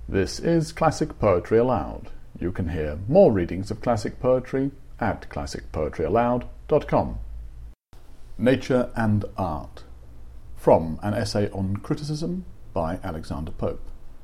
This is Classic Poetry Aloud. You can hear more readings of classic poetry at classicpoetryaloud.com. Nature and Art, from an essay on criticism by Alexander Pope.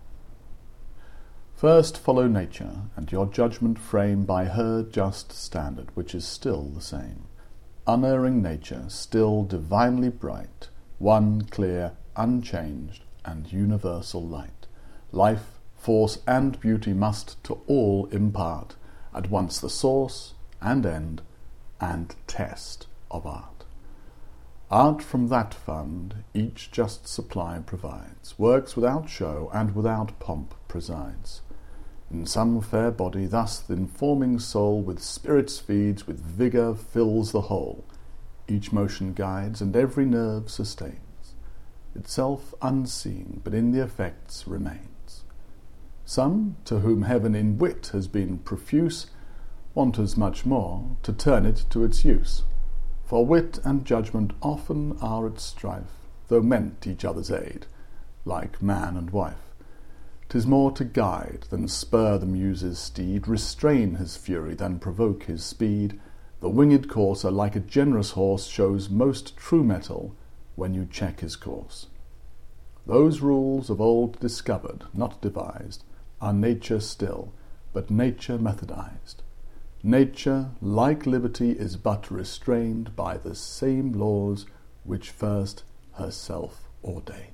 First follow nature, and your judgment frame by her just standard, which is still the same. Unerring nature, still divinely bright, one clear, unchanged, and universal light. Life, force, and beauty must to all impart, at once the source and end and test of art. Art from that fund each just supply provides, works without show and without pomp presides. In some fair body thus th' informing soul with spirits feeds, with vigour fills the whole, each motion guides and every nerve sustains, itself unseen but in the effects remains. Some, to whom heaven in wit has been profuse, want as much more to turn it to its use. For wit and judgment often are at strife, though meant each other's aid, like man and wife. 'Tis more to guide than spur the muse's steed, restrain his fury than provoke his speed. The winged courser, like a generous horse, shows most true mettle when you check his course. Those rules of old discovered, not devised, are nature still, but nature methodized. Nature, like liberty, is but restrained by the same laws which first herself ordained.